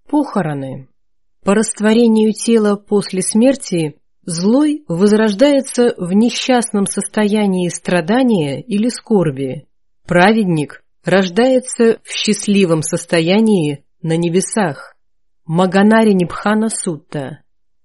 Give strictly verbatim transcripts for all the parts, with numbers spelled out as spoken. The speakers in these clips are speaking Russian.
Похороны. По растворению тела после смерти злой возрождается в несчастном состоянии страдания или скорби. Праведник рождается в счастливом состоянии на небесах. Маганари Нибхана Сутта.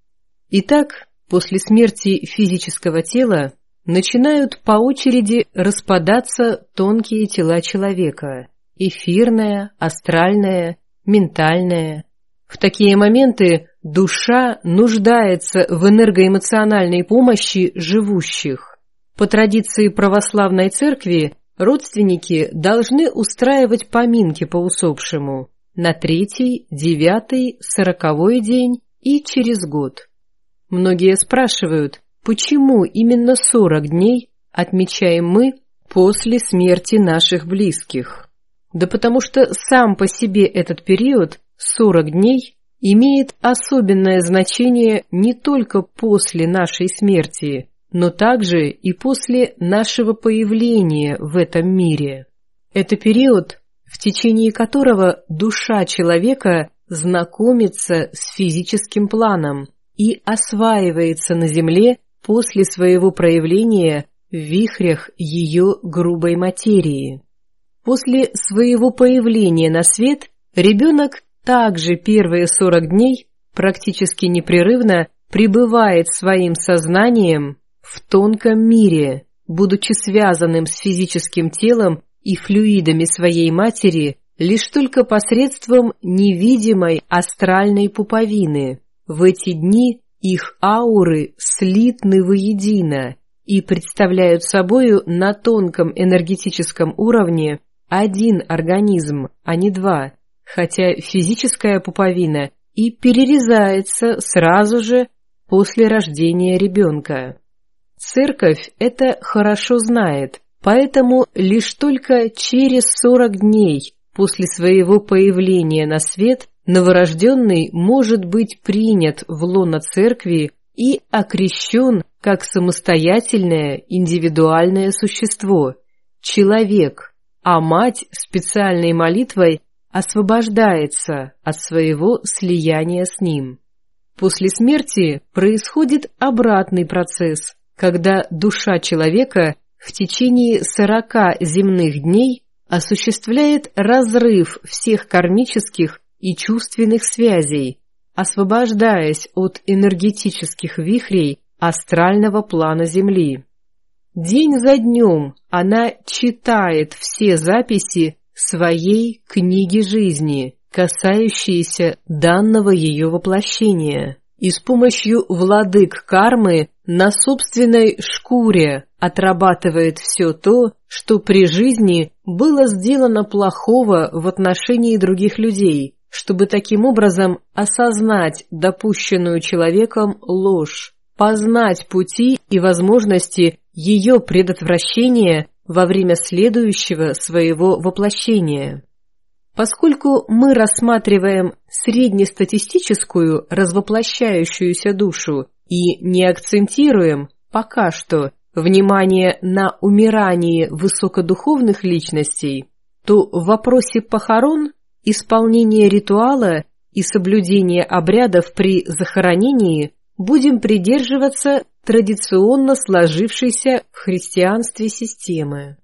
Итак, после смерти физического тела начинают по очереди распадаться тонкие тела человека – эфирное, астральное, ментальное. В такие моменты душа нуждается в энергоэмоциональной помощи живущих. По традиции православной церкви родственники должны устраивать поминки по усопшему на третий, девятый, сороковой день и через год. Многие спрашивают, почему именно сорок дней отмечаем мы после смерти наших близких? Да потому что сам по себе этот период, сорок дней, имеет особенное значение не только после нашей смерти, но также и после нашего появления в этом мире. Это период, в течение которого душа человека знакомится с физическим планом и осваивается на земле после своего проявления в вихрях ее грубой материи. После своего появления на свет ребенок также первые сорок дней практически непрерывно пребывает своим сознанием в тонком мире, будучи связанным с физическим телом и флюидами своей матери лишь только посредством невидимой астральной пуповины. В эти дни их ауры слитны воедино и представляют собою на тонком энергетическом уровне один организм, а не два, хотя физическая пуповина и перерезается сразу же после рождения ребенка. Церковь это хорошо знает, поэтому лишь только через сорок дней после своего появления на свет новорожденный может быть принят в лоно церкви и окрещен как самостоятельное индивидуальное существо, человек, а мать специальной молитвой освобождается от своего слияния с ним. После смерти происходит обратный процесс, когда душа человека в течение сорока земных дней осуществляет разрыв всех кармических и чувственных связей, освобождаясь от энергетических вихрей астрального плана Земли. День за днем она читает все записи своей книги жизни, касающиеся данного ее воплощения, и с помощью владык кармы на собственной шкуре отрабатывает все то, что при жизни было сделано плохого в отношении других людей, чтобы таким образом осознать допущенную человеком ложь, познать пути и возможности ее предотвращения во время следующего своего воплощения. Поскольку мы рассматриваем среднестатистическую развоплощающуюся душу и не акцентируем пока что внимание на умирании высокодуховных личностей, то в вопросе похорон, исполнения ритуала и соблюдения обрядов при захоронении будем придерживаться традиционно сложившейся в христианстве системы.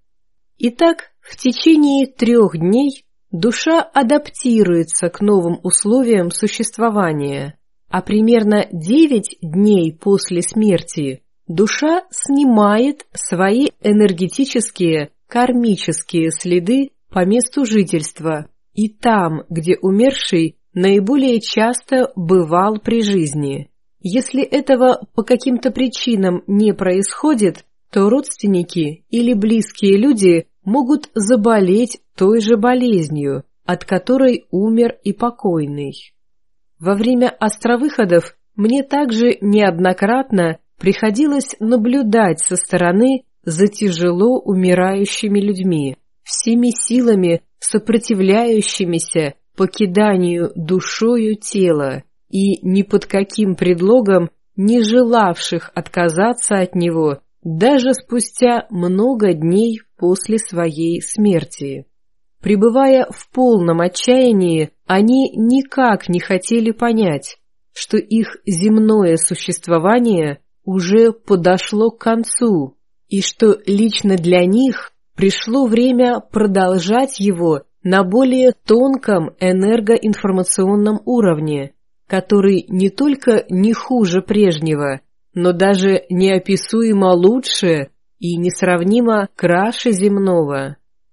Итак, в течение трех дней душа адаптируется к новым условиям существования, а примерно девять дней после смерти душа снимает свои энергетические, кармические следы по месту жительства и там, где умерший наиболее часто бывал при жизни. Если этого по каким-то причинам не происходит, то родственники или близкие люди могут заболеть той же болезнью, от которой умер и покойный. Во время островыходов мне также неоднократно приходилось наблюдать со стороны за тяжело умирающими людьми, всеми силами сопротивляющимися покиданию душою тела и ни под каким предлогом не желавших отказаться от него даже спустя много дней после своей смерти. Пребывая в полном отчаянии они никак не хотели понять, что их земное существование уже подошло к концу, и что лично для них пришло время продолжать его на более тонком энергоинформационном уровне, который не только не хуже прежнего, но даже неописуемо лучше и несравнимо краше земного.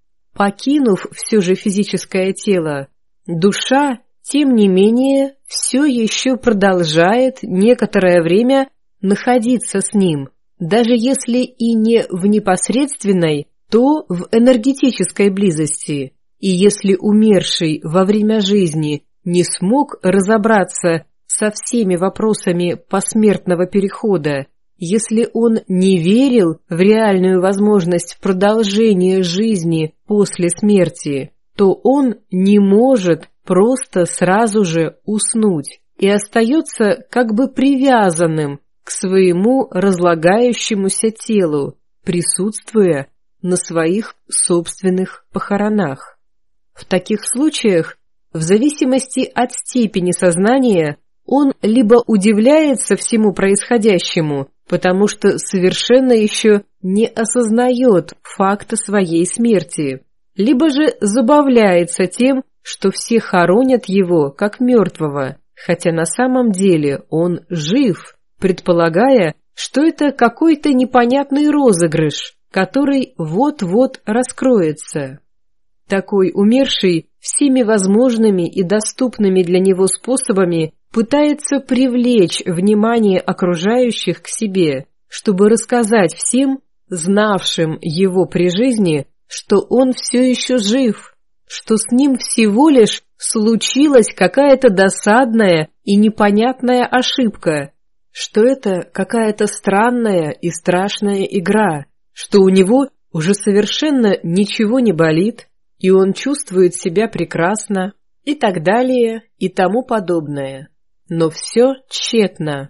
Покинув все же физическое тело, душа, тем не менее, все еще продолжает некоторое время находиться с ним, даже если и не в непосредственной, то в энергетической близости. И если умерший во время жизни не смог разобраться со всеми вопросами посмертного перехода, если он не верил в реальную возможность продолжения жизни после смерти, то он не может просто сразу же уснуть и остается как бы привязанным к своему разлагающемуся телу, присутствуя на своих собственных похоронах. В таких случаях, в зависимости от степени сознания, он либо удивляется всему происходящему, потому что совершенно еще не осознает факта своей смерти, либо же забавляется тем, что все хоронят его как мертвого, хотя на самом деле он жив, предполагая, что это какой-то непонятный розыгрыш, который вот-вот раскроется. Такой умерший всеми возможными и доступными для него способами пытается привлечь внимание окружающих к себе, чтобы рассказать всем, знавшим его при жизни, что он все еще жив, что с ним всего лишь случилась какая-то досадная и непонятная ошибка, что это какая-то странная и страшная игра, что у него уже совершенно ничего не болит, и он чувствует себя прекрасно, и так далее, и тому подобное. Но все тщетно.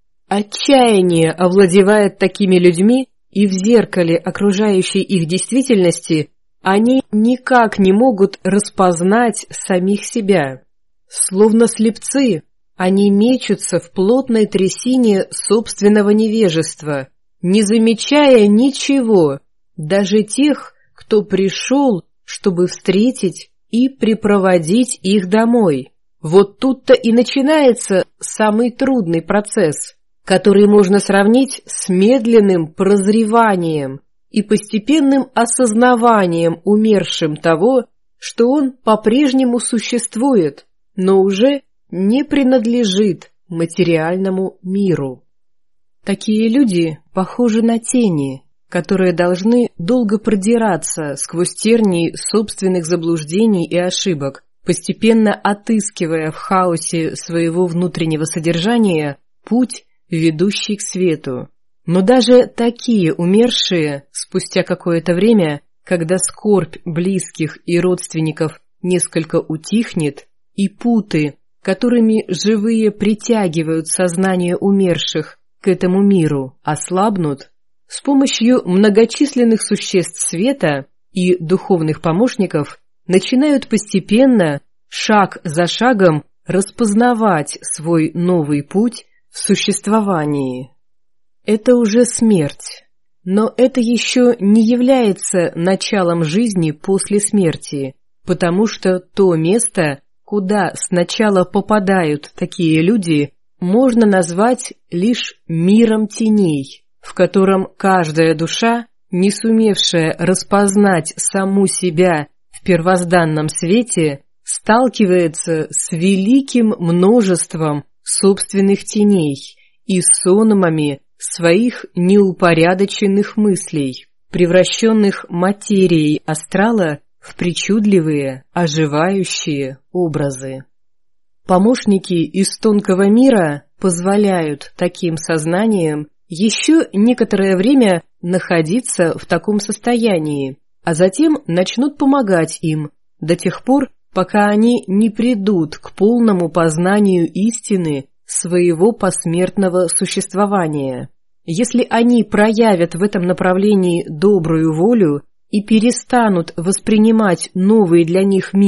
Отчаяние овладевает такими людьми, и в зеркале окружающей их действительности они никак не могут распознать самих себя. Словно слепцы, они мечутся в плотной трясине собственного невежества, не замечая ничего, даже тех, кто пришел, чтобы встретить и припроводить их домой. Вот тут-то и начинается самый трудный процесс, который можно сравнить с медленным прозреванием и постепенным осознаванием умершим того, что он по-прежнему существует, но уже не принадлежит материальному миру. Такие люди похожи на тени, которые должны долго продираться сквозь тернии собственных заблуждений и ошибок, постепенно отыскивая в хаосе своего внутреннего содержания путь, ведущий к свету. Но даже такие умершие, спустя какое-то время, когда скорбь близких и родственников несколько утихнет, и путы, которыми живые притягивают сознание умерших к этому миру, ослабнут, с помощью многочисленных существ света и духовных помощников начинают постепенно, шаг за шагом, распознавать свой новый путь в существовании. Это уже смерть, но это еще не является началом жизни после смерти, потому что то место, куда сначала попадают такие люди, можно назвать лишь миром теней, в котором каждая душа, не сумевшая распознать саму себя в первозданном свете, сталкивается с великим множеством собственных теней и сонмами своих неупорядоченных мыслей, превращенных материей астрала в причудливые, оживающие образы. Помощники из тонкого мира позволяют таким сознаниям еще некоторое время находиться в таком состоянии, а затем начнут помогать им до тех пор, пока они не придут к полному познанию истины своего посмертного существования. Если они проявят в этом направлении добрую волю и перестанут воспринимать новый для них мир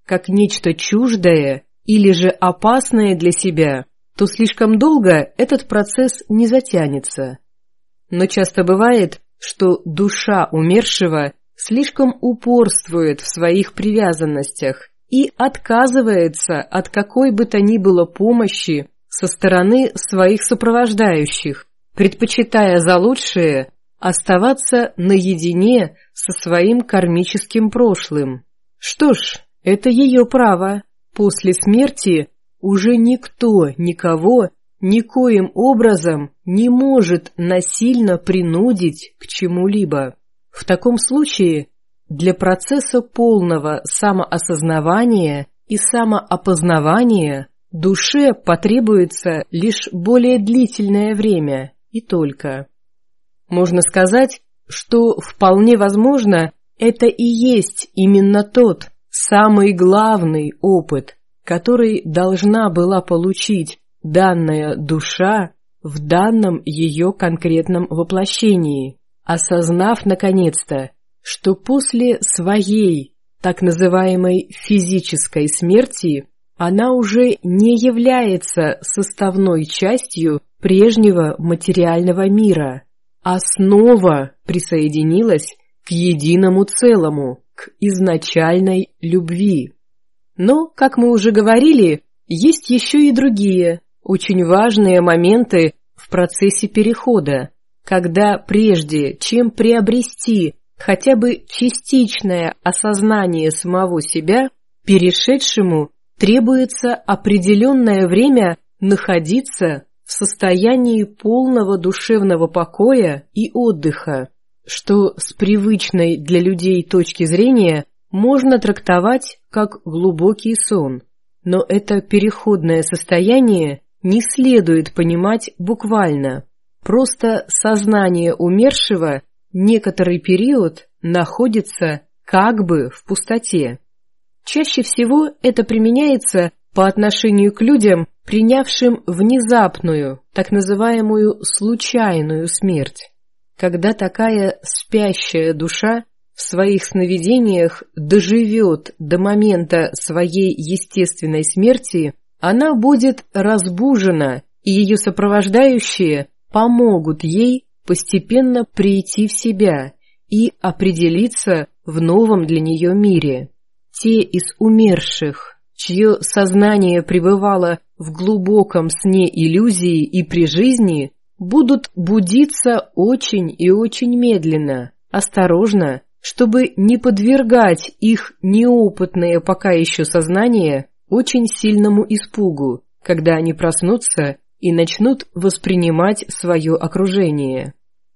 как нечто чуждое или же опасное для себя, то слишком долго этот процесс не затянется. Но часто бывает, что душа умершего слишком упорствует в своих привязанностях и отказывается от какой бы то ни было помощи со стороны своих сопровождающих, предпочитая за лучшее оставаться наедине со своим кармическим прошлым. Что ж, это ее право. После смерти уже никто никого никоим образом не может насильно принудить к чему-либо. В таком случае для процесса полного самоосознавания и самоопознавания душе потребуется лишь более длительное время, и только. Можно сказать, что вполне возможно, это и есть именно тот самый главный опыт, который должна была получить данная душа в данном ее конкретном воплощении, осознав наконец-то, что после своей так называемой физической смерти она уже не является составной частью прежнего материального мира, а снова присоединилась к единому целому, к изначальной любви. Но, как мы уже говорили, есть еще и другие, очень важные моменты в процессе перехода, когда прежде чем приобрести хотя бы частичное осознание самого себя, перешедшему требуется определенное время находиться в состоянии полного душевного покоя и отдыха, что с привычной для людей точки зрения можно трактовать как глубокий сон. Но это переходное состояние не следует понимать буквально. Просто сознание умершего некоторый период находится как бы в пустоте. Чаще всего это применяется по отношению к людям, принявшим внезапную, так называемую случайную смерть. Когда такая спящая душа в своих сновидениях доживет до момента своей естественной смерти, она будет разбужена, и ее сопровождающие помогут ей постепенно прийти в себя и определиться в новом для нее мире. Те из умерших, чье сознание пребывало в глубоком сне иллюзии и при жизни, будут будиться очень и очень медленно, осторожно, чтобы не подвергать их неопытное пока еще сознание очень сильному испугу, когда они проснутся и начнут воспринимать свое окружение.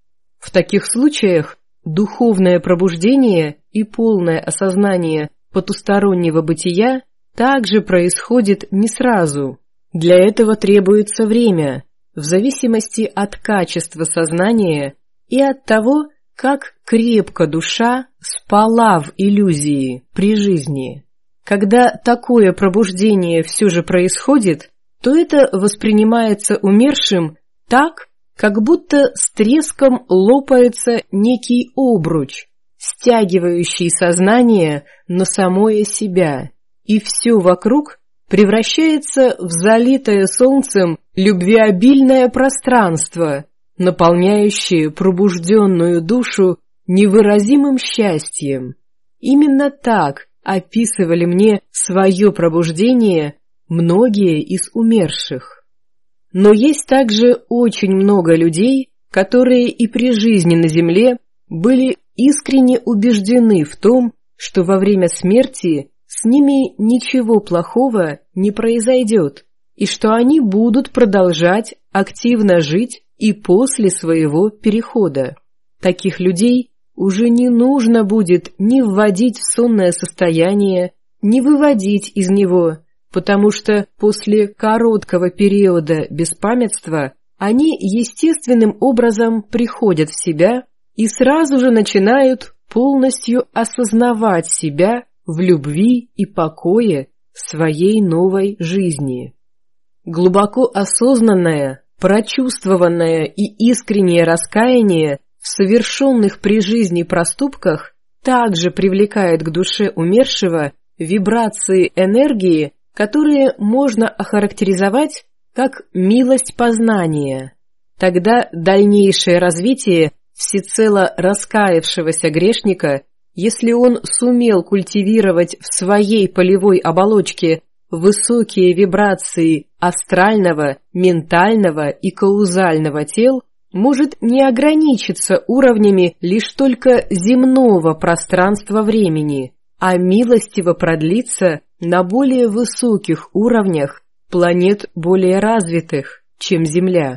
В таких случаях духовное пробуждение и полное осознание потустороннего бытия также происходит не сразу. Для этого требуется время, в зависимости от качества сознания и от того, как крепко душа спала в иллюзии при жизни. Когда такое пробуждение все же происходит, то это воспринимается умершим так, как будто с треском лопается некий обруч, стягивающий сознание на самое себя, и все вокруг превращается в залитое солнцем любвеобильное пространство, наполняющее пробужденную душу невыразимым счастьем. Именно так описывали мне свое пробуждение многие из умерших. Но есть также очень много людей, которые и при жизни на земле были искренне убеждены в том, что во время смерти с ними ничего плохого не произойдет, и что они будут продолжать активно жить и после своего перехода. Таких людей уже не нужно будет ни вводить в сонное состояние, ни выводить из него, потому что после короткого периода беспамятства они естественным образом приходят в себя и сразу же начинают полностью осознавать себя в любви и покое своей новой жизни. Глубоко осознанное, прочувствованное и искреннее раскаяние в совершенных при жизни проступках также привлекает к душе умершего вибрации энергии, которые можно охарактеризовать как милость познания. Тогда дальнейшее развитие всецело раскаявшегося грешника, если он сумел культивировать в своей полевой оболочке высокие вибрации астрального, ментального и каузального тел, может не ограничиться уровнями лишь только земного пространства-времени, а милостиво продлиться на более высоких уровнях планет более развитых, чем Земля.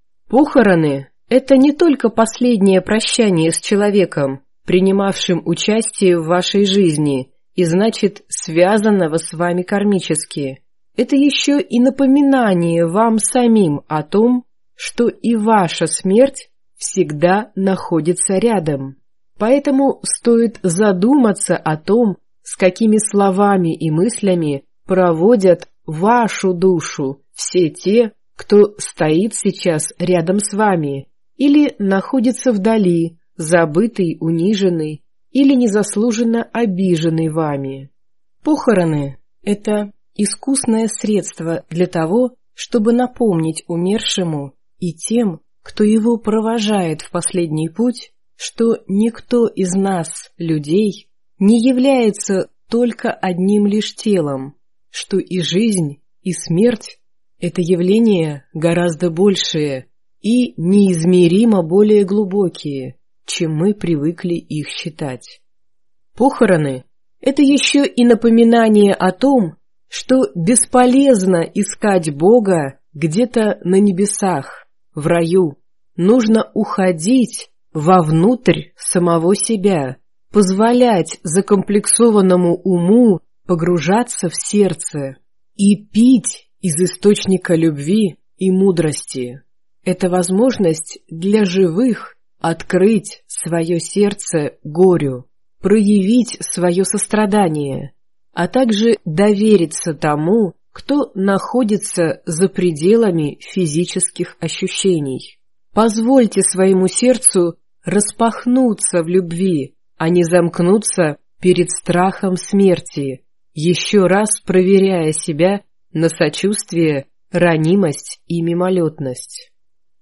Похороны – это не только последнее прощание с человеком, принимавшим участие в вашей жизни, и значит, связанного с вами кармически. Это еще и напоминание вам самим о том, что и ваша смерть всегда находится рядом. Поэтому стоит задуматься о том, с какими словами и мыслями проводят вашу душу все те, кто стоит сейчас рядом с вами или находится вдали, забытый, униженный или незаслуженно обиженный вами. Похороны – это искусное средство для того, чтобы напомнить умершему и тем, кто его провожает в последний путь, что никто из нас, людей, не является только одним лишь телом, что и жизнь, и смерть – это явления гораздо большие и неизмеримо более глубокие, чем мы привыкли их считать. Похороны – это еще и напоминание о том, что бесполезно искать Бога где-то на небесах, в раю. Нужно уходить вовнутрь самого себя, позволять закомплексованному уму погружаться в сердце и пить из источника любви и мудрости. Это возможность для живых открыть свое сердце горю, проявить свое сострадание, а также довериться тому, кто находится за пределами физических ощущений. Позвольте своему сердцу распахнуться в любви, а не замкнуться перед страхом смерти, еще раз проверяя себя на сочувствие, ранимость и мимолетность.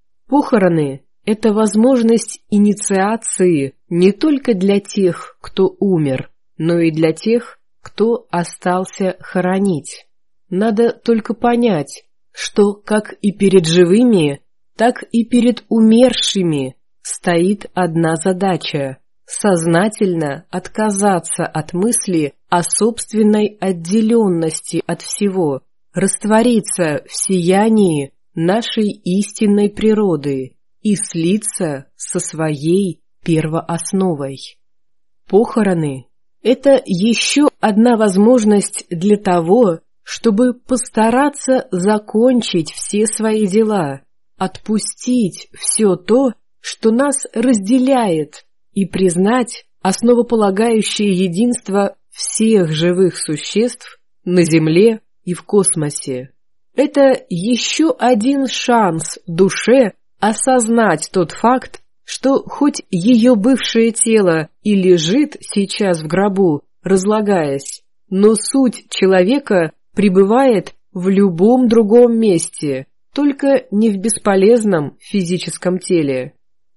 Похороны – это возможность инициации не только для тех, кто умер, но и для тех, кто остался хоронить. Надо только понять, что как и перед живыми, так и перед умершими стоит одна задача – сознательно отказаться от мысли о собственной отделенности от всего, раствориться в сиянии нашей истинной природы и слиться со своей первоосновой. Похороны – это еще одна возможность для того, чтобы постараться закончить все свои дела, отпустить все то, что нас разделяет, и признать основополагающее единство всех живых существ на Земле и в космосе. Это еще один шанс душе осознать тот факт, что хоть ее бывшее тело и лежит сейчас в гробу, разлагаясь, но суть человека пребывает в любом другом месте, только не в бесполезном физическом теле.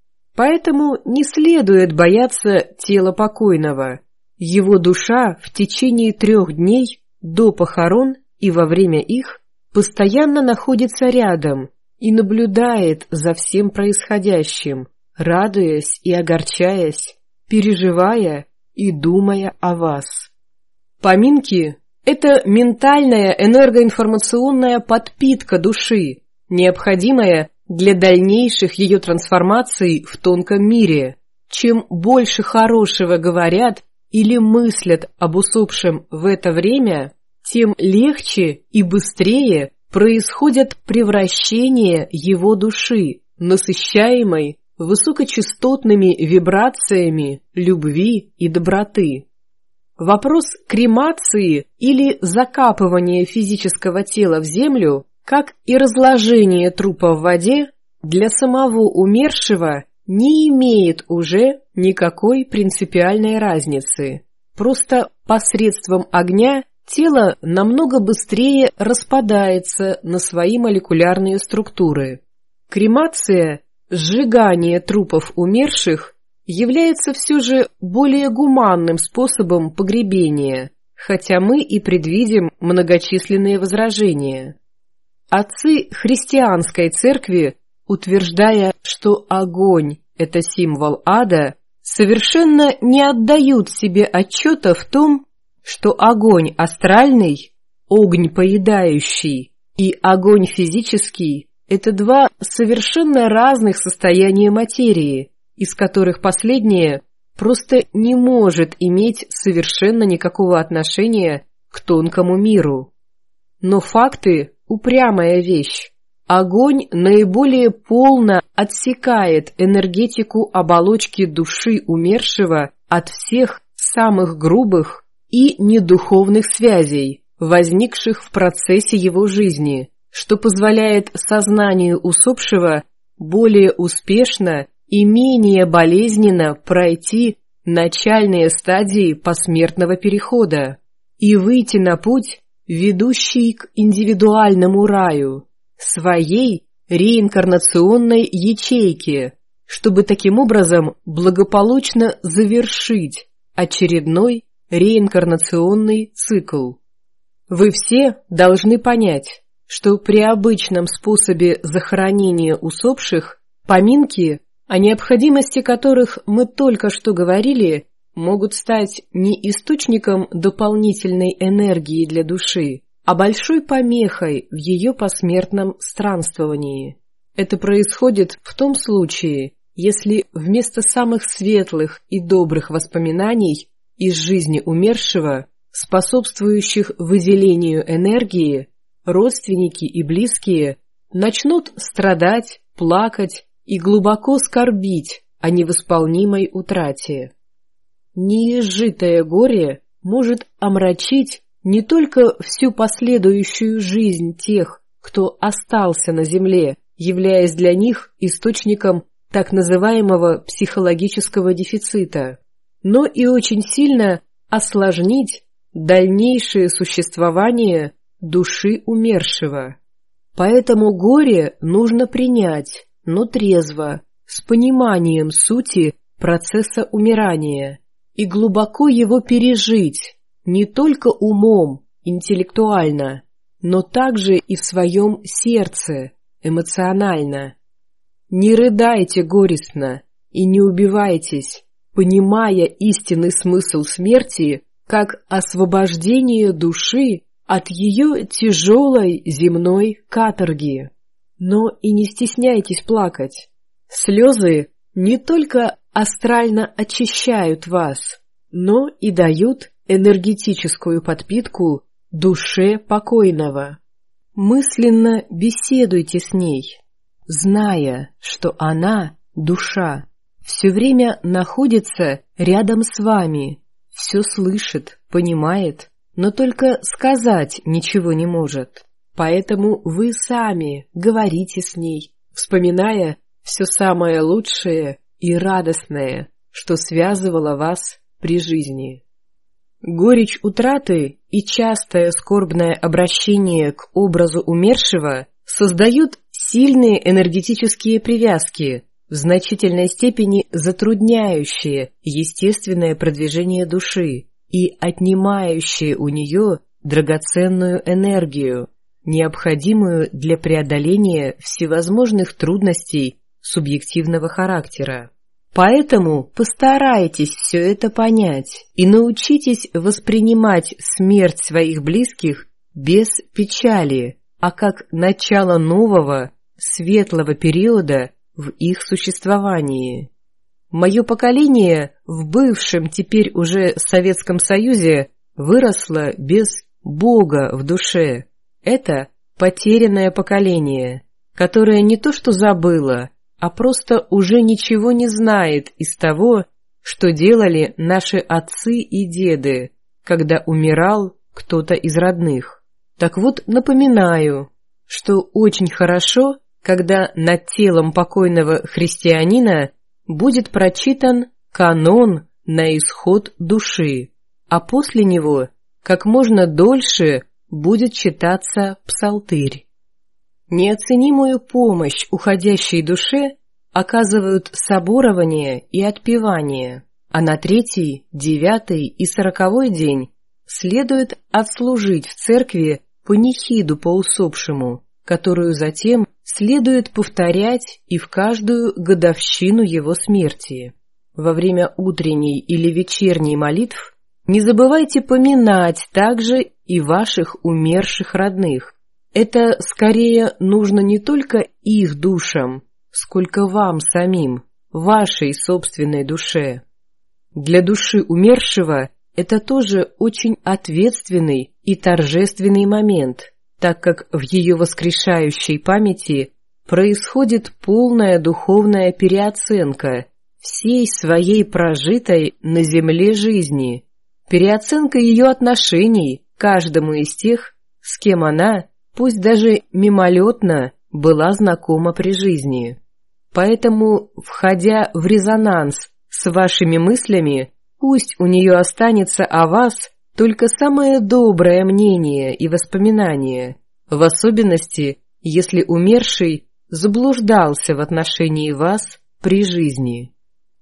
Поэтому не следует бояться тела покойного. Его душа в течение трех дней до похорон и во время их постоянно находится рядом и наблюдает за всем происходящим, радуясь и огорчаясь, переживая и думая о вас. Поминки – это ментальная энергоинформационная подпитка души, необходимая для дальнейших ее трансформаций в тонком мире. Чем больше хорошего говорят или мыслят об усопшем в это время, тем легче и быстрее происходят превращения его души, насыщаемой высокочастотными вибрациями любви и доброты. Вопрос кремации или закапывания физического тела в землю, как и разложение трупа в воде, для самого умершего не имеет уже никакой принципиальной разницы. Просто посредством огня тело намного быстрее распадается на свои молекулярные структуры. Кремация, сжигание трупов умерших, является все же более гуманным способом погребения, хотя мы и предвидим многочисленные возражения. Отцы христианской церкви, утверждая, что огонь – это символ ада, совершенно не отдают себе отчета в том, что огонь астральный, огонь поедающий, и огонь физический – это два совершенно разных состояния материи, из которых последнее просто не может иметь совершенно никакого отношения к тонкому миру. Но факты – упрямая вещь. Огонь наиболее полно отсекает энергетику оболочки души умершего от всех самых грубых и недуховных связей, возникших в процессе его жизни, что позволяет сознанию усопшего более успешно и менее болезненно пройти начальные стадии посмертного перехода и выйти на путь, ведущий к индивидуальному раю, своей реинкарнационной ячейке, чтобы таким образом благополучно завершить очередной реинкарнационный цикл. Вы все должны понять, что при обычном способе захоронения усопших поминки, о необходимости которых мы только что говорили, могут стать не источником дополнительной энергии для души, а большой помехой в ее посмертном странствовании. Это происходит в том случае, если вместо самых светлых и добрых воспоминаний из жизни умершего, способствующих выделению энергии, родственники и близкие начнут страдать, плакать и глубоко скорбить о невосполнимой утрате. Неизжитое горе может омрачить не только всю последующую жизнь тех, кто остался на земле, являясь для них источником так называемого психологического дефицита, но и очень сильно осложнить дальнейшее существование души умершего. Поэтому горе нужно принять, но трезво, с пониманием сути процесса умирания, и глубоко его пережить, не только умом, интеллектуально, но также и в своем сердце, эмоционально. Не рыдайте горестно и не убивайтесь, понимая истинный смысл смерти как освобождение души от ее тяжелой земной каторги. Но и не стесняйтесь плакать. Слезы не только астрально очищают вас, но и дают энергетическую подпитку душе покойного. Мысленно беседуйте с ней, зная, что она, душа, все время находится рядом с вами, все слышит, понимает, но только сказать ничего не может. Поэтому вы сами говорите с ней, вспоминая все самое лучшее и радостное, что связывало вас при жизни. Горечь утраты и частое скорбное обращение к образу умершего создают сильные энергетические привязки, в значительной степени затрудняющие естественное продвижение души и отнимающие у нее драгоценную энергию, необходимую для преодоления всевозможных трудностей субъективного характера. Поэтому постарайтесь все это понять и научитесь воспринимать смерть своих близких без печали, а как начало нового, светлого периода в их существовании. Мое поколение в бывшем теперь уже Советском Союзе выросло без Бога в душе. Это потерянное поколение, которое не то что забыло, а просто уже ничего не знает из того, что делали наши отцы и деды, когда умирал кто-то из родных. Так вот, напоминаю, что очень хорошо, когда над телом покойного христианина будет прочитан канон на исход души, а после него как можно дольше будет читаться псалтырь. Неоценимую помощь уходящей душе оказывают соборование и отпевание, а на третий, девятый и сороковой день следует отслужить в церкви панихиду по усопшему, которую затем следует повторять и в каждую годовщину его смерти. Во время утренней или вечерней молитв не забывайте поминать также и ваших умерших родных. Это скорее нужно не только их душам, сколько вам самим, вашей собственной душе. Для души умершего это тоже очень ответственный и торжественный момент, так как в ее воскрешающей памяти происходит полная духовная переоценка всей своей прожитой на земле жизни, переоценка ее отношений к каждому из тех, с кем она, пусть даже мимолетно, была знакома при жизни. Поэтому, входя в резонанс с вашими мыслями, пусть у нее останется о вас только самое доброе мнение и воспоминание, в особенности, если умерший заблуждался в отношении вас при жизни.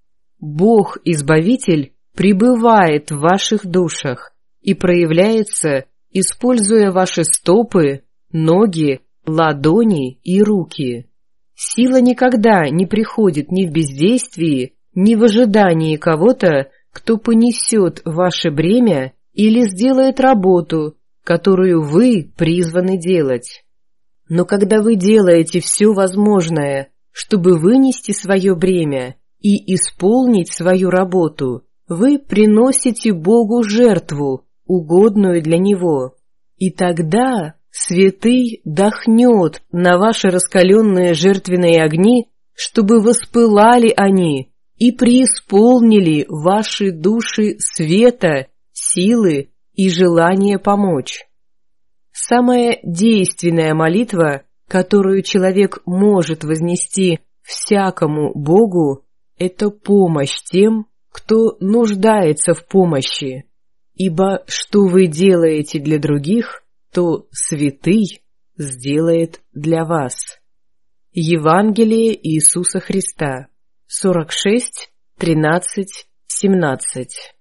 Бог-Избавитель пребывает в ваших душах и проявляется, используя ваши стопы, ноги, ладони и руки. Сила никогда не приходит ни в бездействии, ни в ожидании кого-то, кто понесет ваше бремя или сделает работу, которую вы призваны делать. Но когда вы делаете все возможное, чтобы вынести свое бремя и исполнить свою работу, вы приносите Богу жертву, угодную для Него. И тогда Святый дохнет на ваши раскаленные жертвенные огни, чтобы воспылали они и преисполнили ваши души света, силы и желания помочь. Самая действенная молитва, которую человек может вознести всякому Богу, это помощь тем, кто нуждается в помощи, ибо что вы делаете для других, то Святый сделает для вас. Евангелие Иисуса Христа, сорок шесть, тринадцать, семнадцать.